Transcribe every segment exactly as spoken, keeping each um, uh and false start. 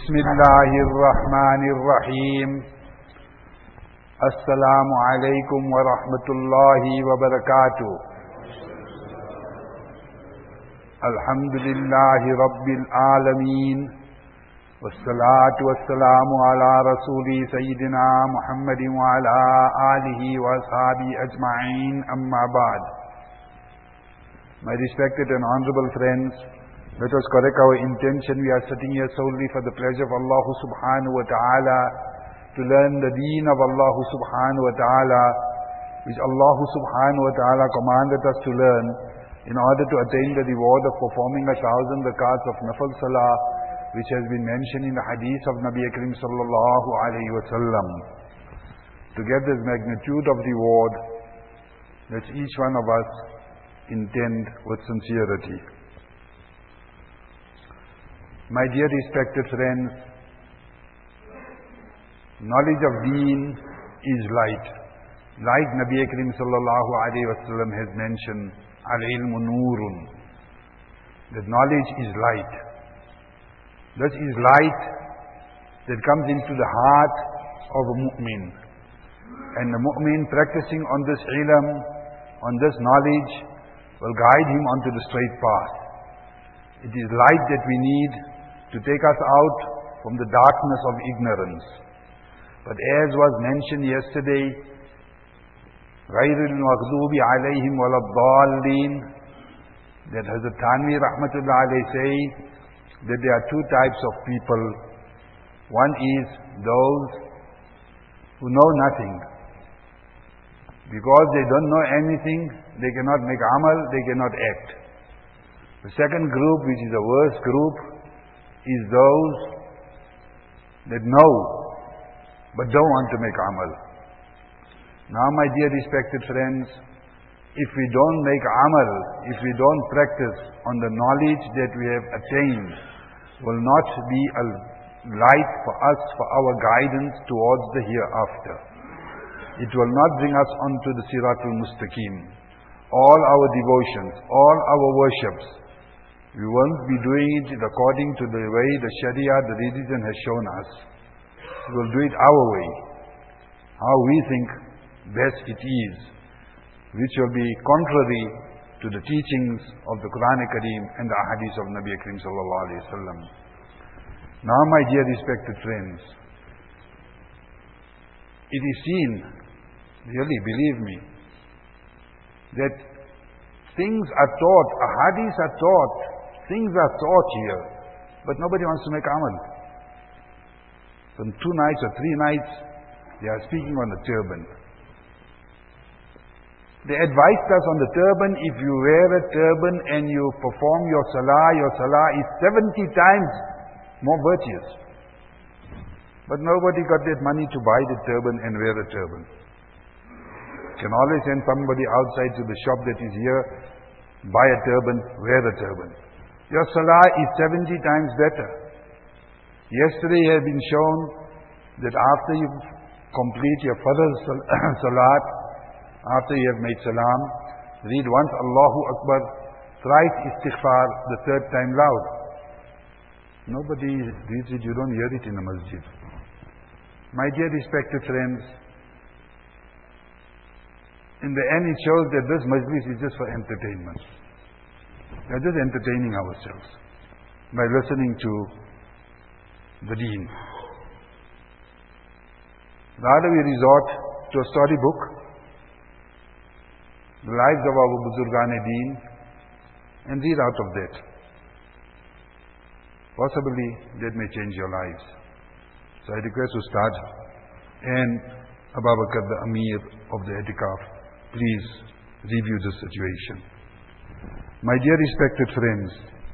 بسم الله الرحمن الرحيم السلام عليكم ورحمة الله وبركاته الحمد لله رب العالمين والصلاة والسلام على رسول سيدنا محمد وعلى آله وأصحابه أجمعين أما بعد. My respected and honorable friends, let us correct our intention. We are sitting here solely for the pleasure of Allah subhanahu wa ta'ala, to learn the deen of Allah subhanahu wa ta'ala, which Allah subhanahu wa ta'ala commanded us to learn in order to attain the reward of performing a thousand rakats of nafal salah, which has been mentioned in the hadith of Nabi Karim sallallahu alayhi wa sallam. To get this magnitude of reward, let each one of us intend with sincerity. My dear respected friends, knowledge of deen is light. Like Nabi Karim sallallahu alayhi wa sallam has mentioned, al-ilmu nurun, that knowledge is light. This is light that comes into the heart of a mu'min. And the mu'min practicing on this ilm, on this knowledge, will guide him onto the straight path. It is light that we need to take us out from the darkness of ignorance. But as was mentioned yesterday, غَيْرِ الْمَغْضُوبِ عَلَيْهِمْ وَلَا الضَّالِّينَ, that Hazrat Thanvi rahmatullah alayhi say that there are two types of people. One is those who know nothing. Because they don't know anything, they cannot make amal, they cannot act. The second group, which is the worst group, is those that know but don't want to make amal. Now, my dear respected friends, if we don't make amal, if we don't practice on the knowledge that we have attained, will not be a light for us, for our guidance towards the hereafter. It will not bring us onto the Siratul Mustaqim. All our devotions, all our worships, we won't be doing it according to the way the Sharia, the religion has shown us. We will do it our way, how we think best it is, which will be contrary to the teachings of the Quran Kareem and the Ahadith of Nabi Kareem sallallahu alayhi wa sallam. Now, my dear respected friends, it is seen, really believe me, that things are taught, ahadith are taught, things are taught here, but nobody wants to make amal. From two nights or three nights, they are speaking on the turban. They advised us on the turban, if you wear a turban and you perform your salah, your salah is seventy times more virtuous. But nobody got that money to buy the turban and wear a turban. Can always send somebody outside to the shop that is here, buy a turban, wear a turban. Your salah is seventy times better. Yesterday has been shown that after you complete your fardh salat, after you have made salam, read once Allahu Akbar, thrice istighfar, the third time loud. Nobody reads it, you don't hear it in the masjid. My dear respected friends, in the end it shows that this majlis is just for entertainment. We are just entertaining ourselves by listening to the deen. Rather we resort to a storybook, the lives of our Buzurgan-e-Deen, and read out of that. Possibly that may change your lives. So I request Ustad and Abu Bakr, the Amir of the Etikaf, please review the situation. My dear respected friends,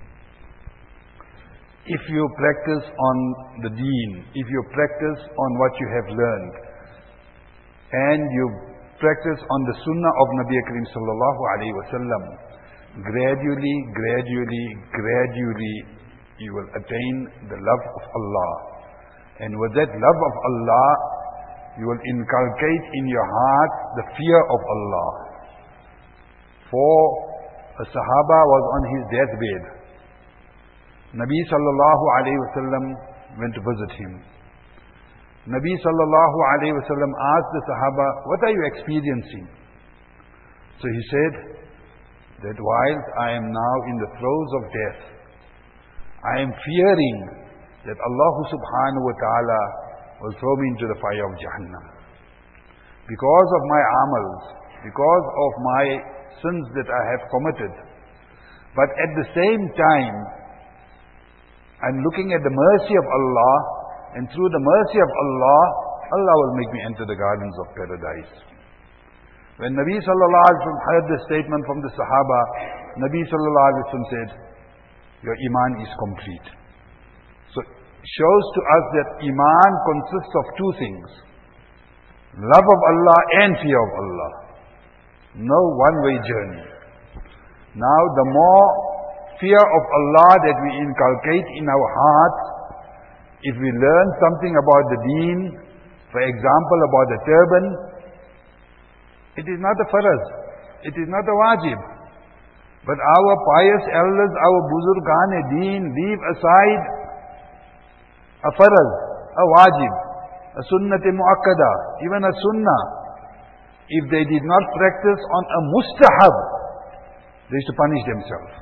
if you practice on the deen, if you practice on what you have learned, and you practice on the sunnah of Nabi Karim sallallahu alayhi wa sallam, gradually, gradually, gradually, you will attain the love of Allah. And with that love of Allah, you will inculcate in your heart the fear of Allah. For a Sahaba was on his deathbed. Nabi sallallahu alayhi wa sallam went to visit him. Nabi sallallahu alayhi wa sallam asked the Sahaba, what are you experiencing? So he said that whilst I am now in the throes of death, I am fearing that Allah subhanahu wa ta'ala will throw me into the fire of Jahannam. Because of my amals, because of my sins that I have committed. But at the same time, I'm looking at the mercy of Allah, and through the mercy of Allah, Allah will make me enter the gardens of paradise. When Nabi sallallahu alaihi wasallam heard this statement from the Sahaba, Nabi sallallahu alaihi wasallam said, your iman is complete. So it shows to us that iman consists of two things: love of Allah and fear of Allah. No one-way journey. Now the more fear of Allah that we inculcate in our hearts, if we learn something about the deen, for example about the turban, it is not a faraz, it is not a wajib. But our pious elders, our buzurgan-e deen, leave aside a faraz, a wajib, a sunnat-e muakkada, even a sunnah. If they did not practice on a mustahab, they used to punish themselves.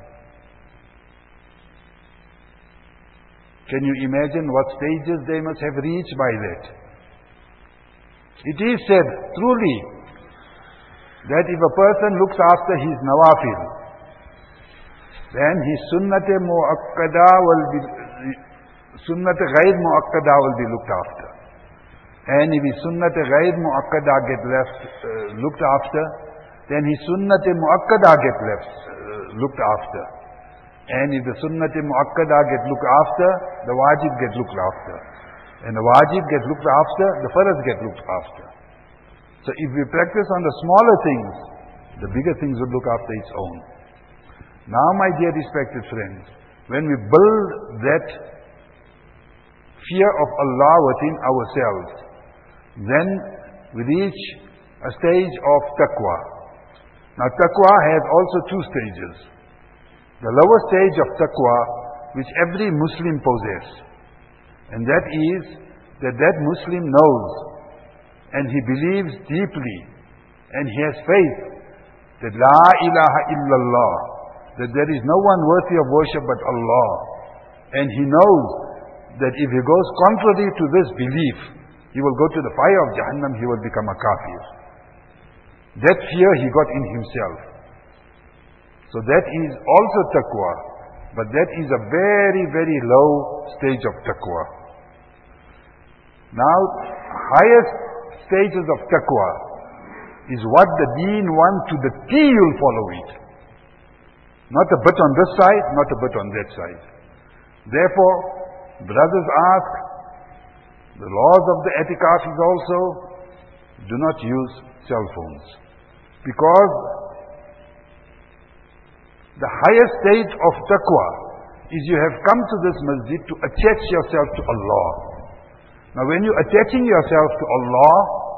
Can you imagine what stages they must have reached by that? It is said, truly, that if a person looks after his nawafil, then his sunnat-e muakkada will be, sunnat-e ghair muakkada will be looked after. And if his sunnat-e ghair muakkada get left, uh, looked after, then his sunnat-e muakkada get left, uh, looked after. And if the sunnat-e muakkada get looked after, the wajib get looked after. And the wajib get looked after, the faraz get looked after. So if we practice on the smaller things, the bigger things will look after its own. Now, my dear respected friends, when we build that fear of Allah within ourselves, then we reach a stage of taqwa. Now, taqwa has also two stages. The lower stage of taqwa, which every Muslim possesses, and that is that that Muslim knows and he believes deeply and he has faith that La ilaha illallah, that there is no one worthy of worship but Allah. And he knows that if he goes contrary to this belief, he will go to the fire of Jahannam, he will become a kafir. That fear he got in himself. So that is also taqwa, but that is a very, very low stage of taqwa. Now, highest stages of taqwa is what the deen wants to the T, you'll follow it. Not a bit on this side, not a bit on that side. Therefore, brothers ask, the laws of the etikaf is also, do not use cell phones. Because the highest stage of taqwa is you have come to this masjid to attach yourself to Allah. Now when you're attaching yourself to Allah,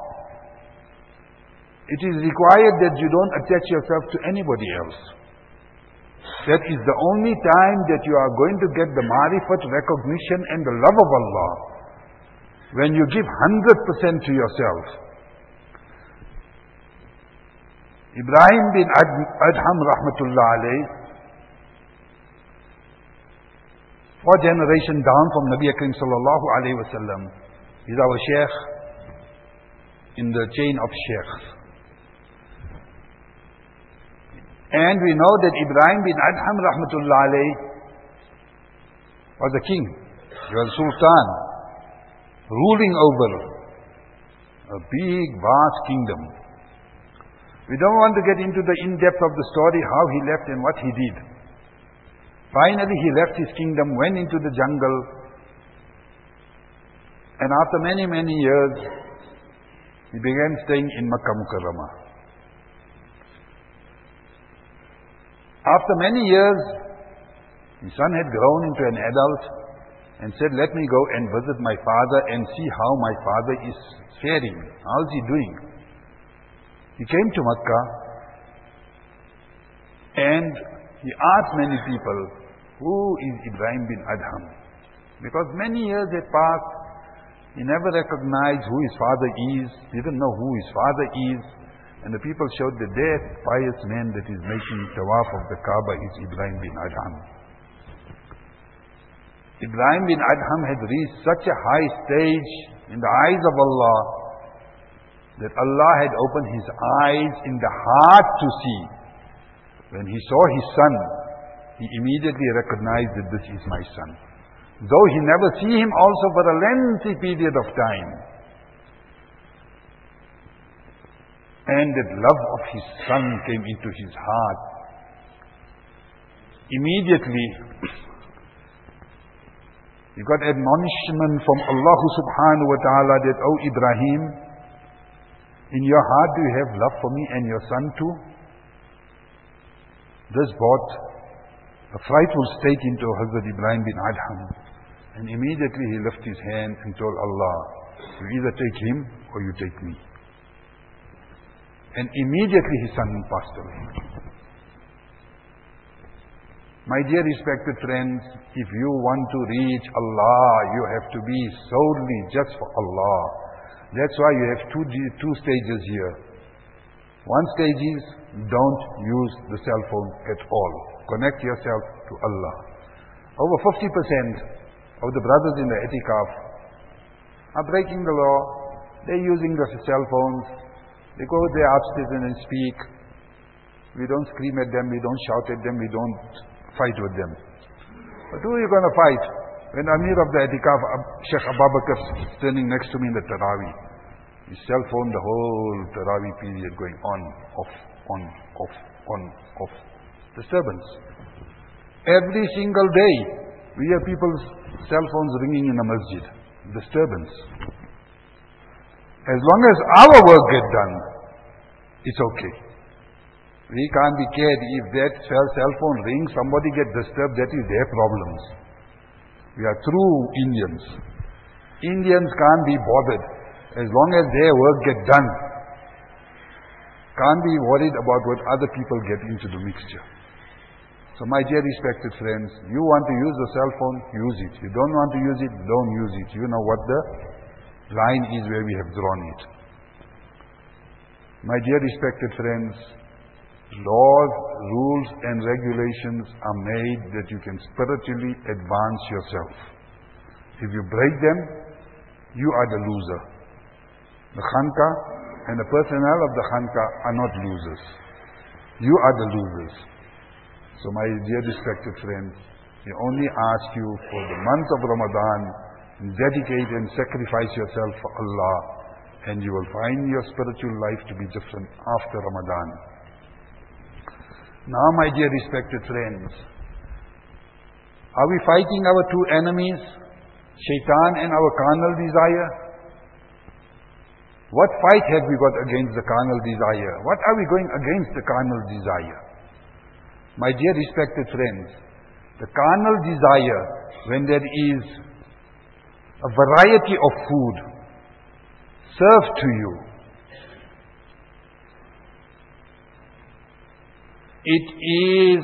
it is required that you don't attach yourself to anybody else. That is the only time that you are going to get the marifat, recognition and the love of Allah. When you give one hundred percent to yourself. Ibrahim bin Adham rahmatullah alayh, four generation down from Nabi Akram sallallahu alayhi wa sallam, is our sheikh in the chain of sheikhs. And we know that Ibrahim bin Adham rahmatullah alayh was a king, he was a sultan, ruling over a big, vast kingdom. We don't want to get into the in-depth of the story, how he left and what he did. Finally, he left his kingdom, went into the jungle, and after many, many years, he began staying in Makkah Mukarramah. After many years, his son had grown into an adult and said, let me go and visit my father and see how my father is faring. How is he doing? He came to Makkah and he asked many people, who is Ibrahim bin Adham? Because many years had passed, he never recognized who his father is, didn't know who his father is, and the people showed that that pious man that is making tawaf of the Kaaba is Ibrahim bin Adham. Ibrahim bin Adham had reached such a high stage in the eyes of Allah that Allah had opened his eyes in the heart to see. When he saw his son, he immediately recognized that this is my son. Though he never see him also for a lengthy period of time. And that love of his son came into his heart. Immediately, he got admonishment from Allah subhanahu wa ta'ala that, "O Ibrahim, in your heart do you have love for me and your son too?" This brought a frightful state into Hazrat Ibrahim bin Adham. And immediately he lifted his hand and told Allah, "You either take him or you take me." And immediately his son passed away. My dear respected friends, if you want to reach Allah, you have to be solely just for Allah. That's why you have two, two stages here. One stage is, don't use the cell phone at all. Connect yourself to Allah. Over fifty percent of the brothers in the Etikaf are breaking the law. They're using the cell phones. They go there upstairs and speak. We don't scream at them, we don't shout at them, we don't fight with them. But who are you going to fight? When Amir of the Etikaf, Sheikh Abu Bakr, is standing next to me in the Taraweeh. His cell phone the whole Taraweeh period going on, off, on, off, on, off. Disturbance. Every single day, we hear people's cell phones ringing in the masjid. Disturbance. As long as our work gets done, it's okay. We can't be cared if that cell phone rings, somebody gets disturbed, that is their problems. We are true Indians. Indians can't be bothered as long as their work gets done. Can't be worried about what other people get into the mixture. So my dear respected friends, you want to use the cell phone, use it. You don't want to use it, don't use it. You know what the line is where we have drawn it. My dear respected friends, laws, rules and regulations are made that you can spiritually advance yourself. If you break them, you are the loser. The Khanqa and the personnel of the Khanqa are not losers. You are the losers. So my dear respected friends, we only ask you for the month of Ramadan, dedicate and sacrifice yourself for Allah, and you will find your spiritual life to be different after Ramadan. Now my dear respected friends, are we fighting our two enemies, Shaitan and our carnal desire? What fight have we got against the carnal desire? What are we going against the carnal desire? My dear respected friends, the carnal desire, when there is a variety of food served to you, it is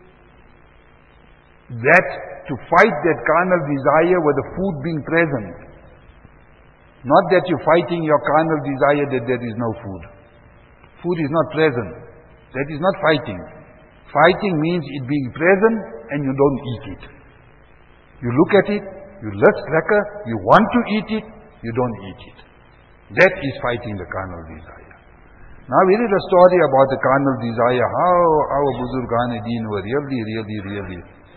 that to fight that carnal desire with the food being present. Not that you're fighting your carnal desire that there is no food. Food is not present. That is not fighting. Fighting means it being present and you don't eat it. You look at it, you lust cracker, you want to eat it, you don't eat it. That is fighting the carnal desire. Now we read a story about the carnal desire, how our Buzurgan-e-Deen were really, really, really.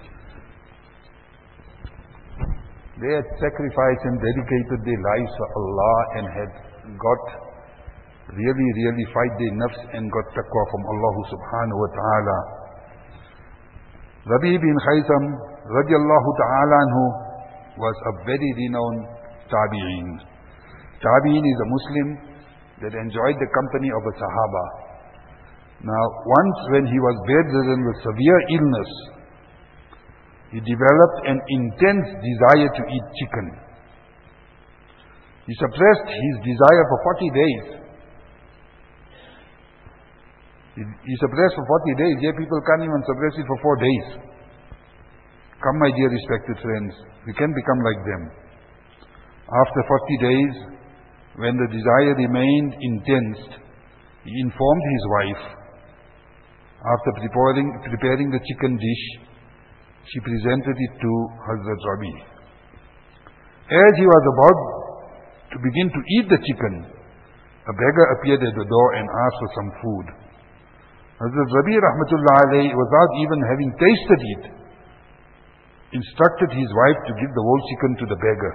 They had sacrificed and dedicated their lives for Allah and had got really, really fight their nafs and got taqwa from Allah subhanahu wa ta'ala. Rabi bin Khaytham radiallahu ta'ala anhu was a very renowned tabi'een. Tabi'een is a Muslim that enjoyed the company of a Sahaba. Now, once when he was bedridden with severe illness, he developed an intense desire to eat chicken. He suppressed his desire for forty days. He, he suppressed for forty days. Here people can't even suppress it for four days. Come, my dear respected friends, we can become like them. After forty days, when the desire remained intense, he informed his wife. After preparing, preparing the chicken dish, she presented it to Hazrat Rabi. As he was about to begin to eat the chicken, a beggar appeared at the door and asked for some food. Hazrat Rabi rahmatullah alayhi, without even having tasted it, instructed his wife to give the whole chicken to the beggar.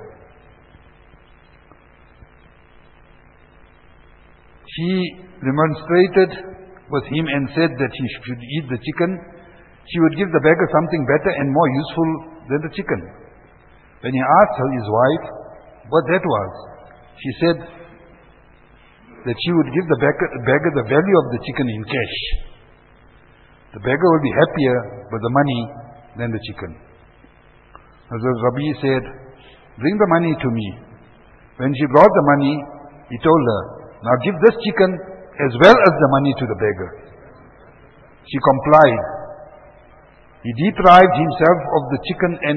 She remonstrated with him and said that he should eat the chicken. She would give the beggar something better and more useful than the chicken. When he asked her, his wife, what that was, she said that she would give the beggar, beggar the value of the chicken in cash. The beggar will be happier with the money than the chicken. Hazrat Rabi said, bring the money to me. When she brought the money, he told her, now give this chicken as well as the money to the beggar. She complied. He deprived himself of the chicken and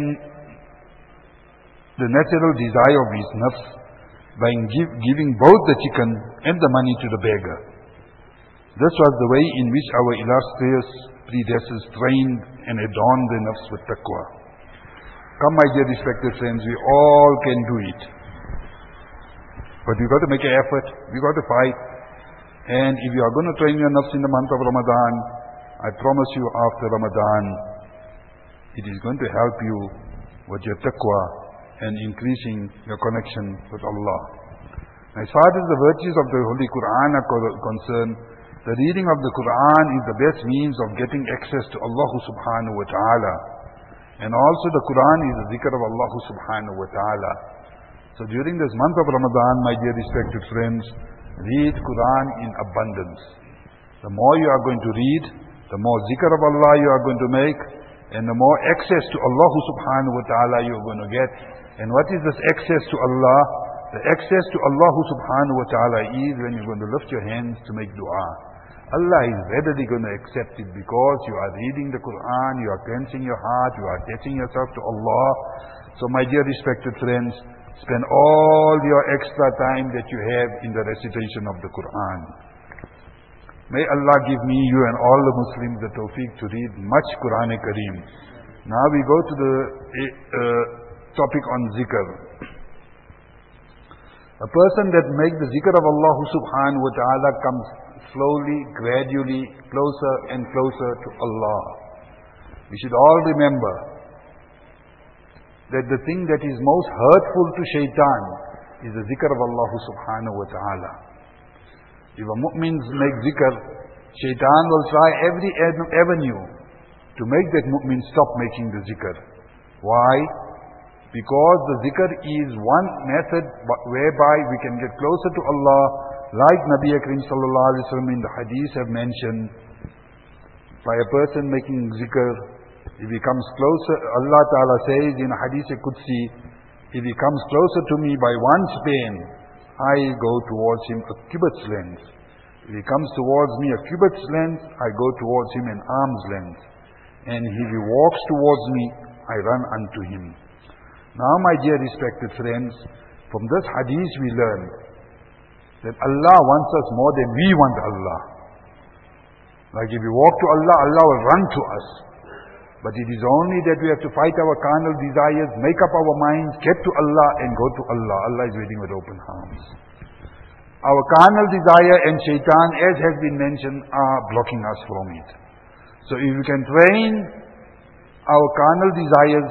the natural desire of his nafs by give, giving both the chicken and the money to the beggar. This was the way in which our illustrious predecessors trained and adorned their nafs with taqwa. Come, my dear respected friends, we all can do it. But we've got to make an effort, we've got to fight. And if you are going to train your nafs in the month of Ramadan, I promise you after Ramadan, it is going to help you with your taqwa and increasing your connection with Allah. As far as the virtues of the Holy Quran are concerned, the reading of the Quran is the best means of getting access to Allah subhanahu wa ta'ala. And also the Quran is the zikr of Allah subhanahu wa ta'ala. So during this month of Ramadan, my dear respected friends, read Quran in abundance. The more you are going to read, the more zikr of Allah you are going to make, and the more access to Allah subhanahu wa ta'ala you are going to get. And what is this access to Allah? The access to Allah subhanahu wa ta'ala is when you're going to lift your hands to make dua. Allah is readily going to accept it because you are reading the Quran, you are cleansing your heart, you are attaching yourself to Allah. So my dear respected friends, spend all your extra time that you have in the recitation of the Quran. May Allah give me, you and all the Muslims the tawfiq to read much Quran Kareem. Now we go to the uh, topic on zikr. A person that makes the zikr of Allah subhanahu wa ta'ala comes slowly, gradually, closer and closer to Allah. We should all remember that the thing that is most hurtful to shaitan is the zikr of Allah subhanahu wa ta'ala. If a mu'min makes zikr, shaitan will try every avenue to make that mu'min stop making the zikr. Why? Because the zikr is one method whereby we can get closer to Allah, like Nabi Akram sallallahu alaihi wasallam in the hadith have mentioned. By a person making zikr, if he comes closer, Allah Ta'ala says in Hadith Qudsi, if he comes closer to me by one span, I go towards him a cubit's length. If he comes towards me a cubit's length, I go towards him an arm's length. And if he walks towards me, I run unto him. Now, my dear respected friends, from this hadith we learn that Allah wants us more than we want Allah. Like if we walk to Allah, Allah will run to us. But it is only that we have to fight our carnal desires, make up our minds, get to Allah and go to Allah. Allah is waiting with open arms. Our carnal desire and shaitan, as has been mentioned, are blocking us from it. So if we can train our carnal desires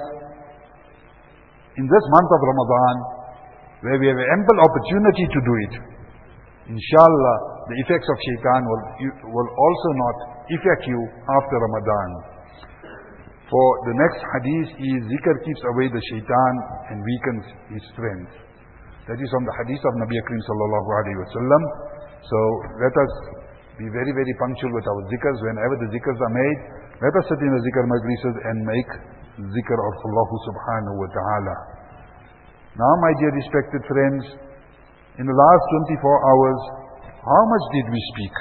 in this month of Ramadan, where we have ample opportunity to do it, inshallah, the effects of shaitan will, will also not affect you after Ramadan. For the next hadith is, zikr keeps away the shaitan and weakens his strength. That is from the hadith of Nabi Akram sallallahu alaihi wasallam. So let us be very, very punctual with our zikrs. Whenever the zikrs are made, let us sit in the zikr majlises and make zikr of Allah subhanahu wa ta'ala. Now, my dear respected friends, in the last twenty-four hours, how much did we speak?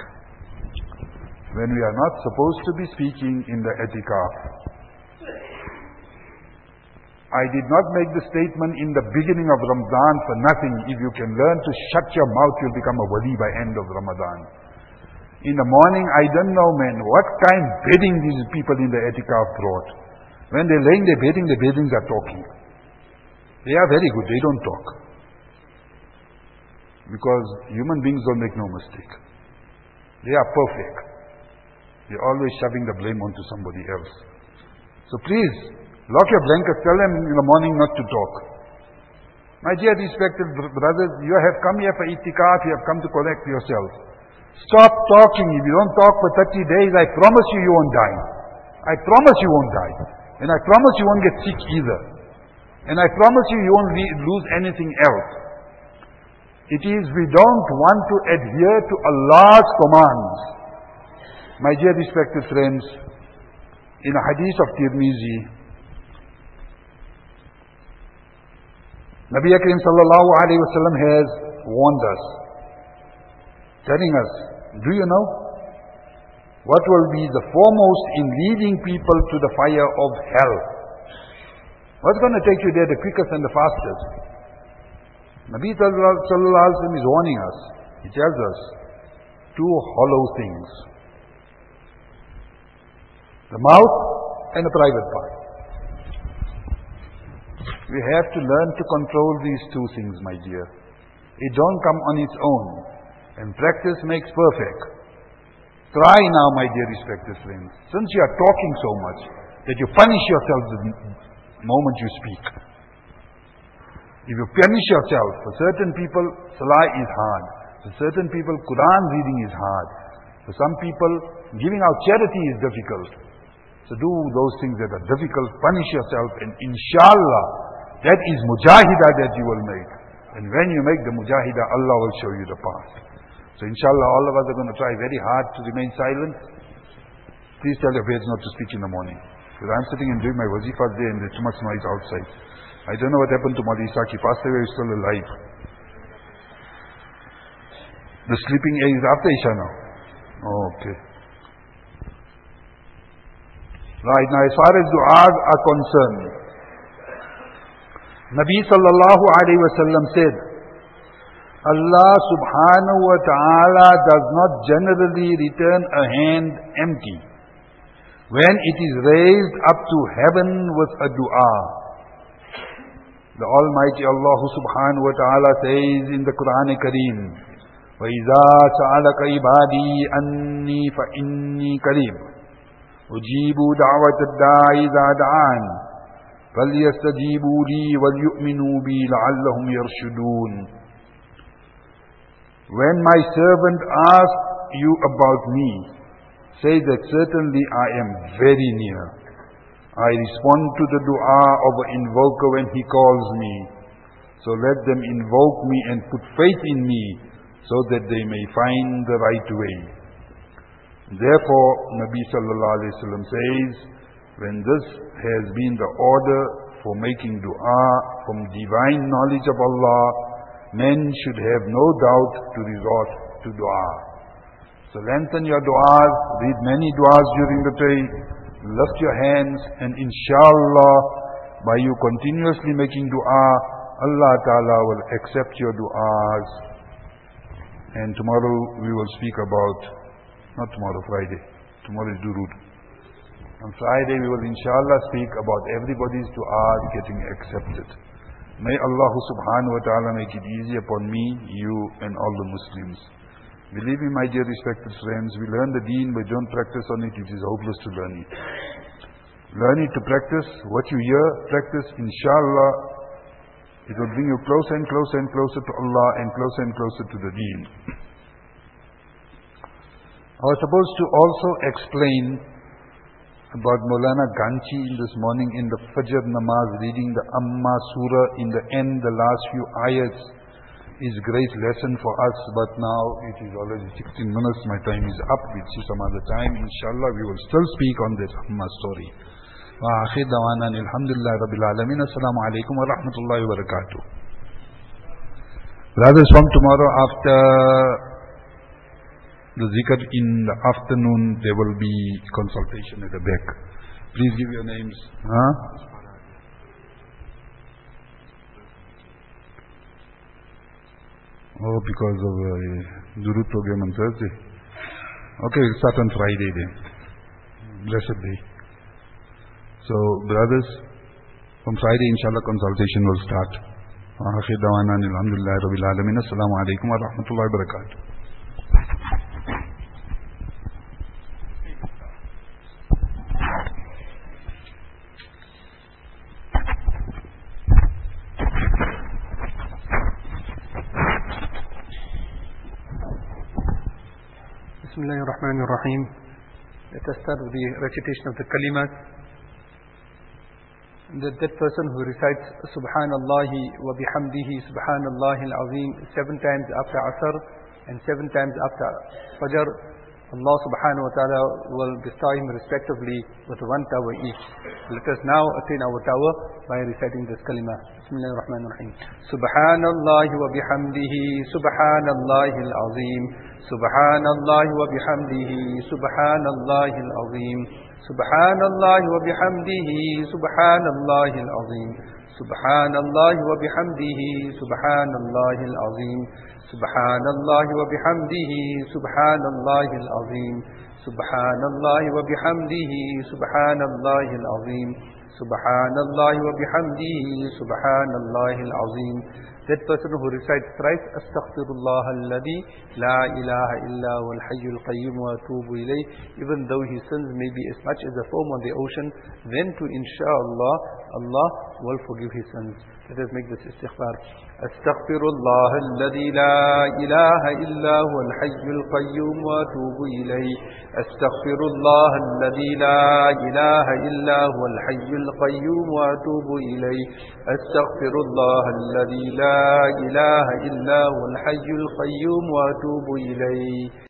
When we are not supposed to be speaking in the i'tikaf. I did not make the statement in the beginning of Ramadan for nothing. If you can learn to shut your mouth, you'll become a wali by end of Ramadan. In the morning, I don't know, man, what kind of bedding these people in the etikaf brought. When they're laying their bedding, the beddings are talking. They are very good, they don't talk. Because human beings don't make no mistake. They are perfect. They're always shoving the blame onto somebody else. So please, lock your blankets, tell them in the morning not to talk. My dear respected brothers, you have come here for itikaf, you have come to collect yourself. Stop talking. If you don't talk for thirty days, I promise you, you won't die. I promise you won't die. And I promise you won't get sick either. And I promise you, you won't lose anything else. It is we don't want to adhere to Allah's commands. My dear respected friends, in a hadith of Tirmizi, Nabi Akram sallallahu alayhi wa sallam has warned us, telling us, do you know what will be the foremost in leading people to the fire of hell? What's going to take you there the quickest and the fastest? Nabi sallallahu alayhi wa sallam is warning us. He tells us two hollow things: the mouth and the private part. We have to learn to control these two things, my dear. It don't come on its own. And practice makes perfect. Try now, my dear respected friends, since you are talking so much, that you punish yourself the moment you speak. If you punish yourself, for certain people, salah is hard. For certain people, Quran reading is hard. For some people, giving out charity is difficult. So do those things that are difficult, punish yourself, and inshallah, that is mujahidah that you will make. And when you make the mujahidah, Allah will show you the path. So inshallah, all of us are going to try very hard to remain silent. Please tell your parents not to speak in the morning. Because I'm sitting and doing my wazifas there and there's too much noise outside. I don't know what happened to Mali Isaac. He passed away, he's still alive. The sleeping age is after Isha now. Oh, okay. Right, now as far as du'as are concerned, Nabi sallallahu alayhi wa sallam said, Allah subhanahu wa ta'ala does not generally return a hand empty when it is raised up to heaven with a dua. The Almighty Allah subhanahu wa ta'ala says in the Quran Kareem, وَإِذَا سَأَلَكَ عِبَادِي أَنِّي فَإِنِّي قَرِيبٌ أُجِيبُ دَعْوَةَ الدَّاعِ إِذَا دَعَانِ فَلْيَسْتَجِيبُوا لِي وَلْيُؤْمِنُوا بِي لَعَلَّهُمْ يَرْشُدُونَ. When my servant asks you about me, say that certainly I am very near. I respond to the dua of an invoker when he calls me. So let them invoke me and put faith in me so that they may find the right way. Therefore, Nabi sallallahu alayhi wa sallam says, when this has been the order for making dua from divine knowledge of Allah, men should have no doubt to resort to dua. So lengthen your du'as, read many du'as during the day, lift your hands, and inshallah, by you continuously making dua, Allah Ta'ala will accept your du'as. And tomorrow we will speak about, not tomorrow, Friday, tomorrow is Durud. On Friday we will inshallah speak about everybody's du'as getting accepted. May Allah subhanahu wa ta'ala make it easy upon me, you and all the Muslims. Believe me, my dear respected friends, we learn the deen but don't practice on it, it is hopeless to learn it. Learn it to practice. What you hear, practice, inshallah, it will bring you closer and closer and closer to Allah and closer and closer to the deen. I was supposed to also explain about Maulana Ganchi in this morning in the Fajr Namaz, reading the Amma Surah in the end, the last few ayats is great lesson for us, but now it is already sixteen minutes, my time is up, we'll see some other time. Inshallah, we will still speak on this Amma story. Wa akhir dawana alhamdulillah rabbil alamin. Assalamu alaikum wa rahmatullahi wa barakatuh. Brothers, from tomorrow after the zikr in the afternoon, there will be consultation at the back. Please give your names. Huh? Oh, because of uh, Durud program on Thursday. Okay, we'll start on Friday then. Blessed day. So, brothers, from Friday, inshallah, consultation will start. Akhir dawana alhamdulillah rabbil alamin. Assalamu alaikum wa rahmatullahi wa barakatuh. Bismillahir Rahmanir Rahim. Let us start with the recitation of the kalimat. That, that person who recites Subhanallahi wa bihamdihi Subhanallahi al-Azim seven times after Asr and seven times after Fajr, Allah subhanahu wa ta'ala will bestow him respectively with one tower each. Let us now attain our tower by reciting this kalima. Bismillahir Rahmanir Rahim. Subhanallahi wa bihamdihi Subhanallahi al-Azim Subhanallahi wa bihamdihi Subhanallahi al-Azim Subhanallahi wa bihamdihi Subhanallahi al-Azim Subhanallahi wa bihamdihi Subhanallahi al-Azim Subhanallahi wa bihamdihi Subhanallahi al-Azim Subhanallahi wa bihamdihi Subhanallahi al-Azim Subhanallahi wa bihamdihi Subhanallahi al-Azim. That person who recites thrice Astaghfirullah alladhi la ilaha illa wal hayyul qayyum wa atubu ilayh, even though his sins may be as much as the foam on the ocean, then to inshallah Allah will forgive his sins. Let us make this istighfar. Astaghfirullah alladhi la ilaha illa wal hayyul qayyum wa atubu ilayh. Astaghfirullah alladhi la ilaha illa wal hayyul qayyum wa atubu ilayh. Astaghfirullah alladhi la لا إله إلا هو الحي القيوم وأتوب إليه.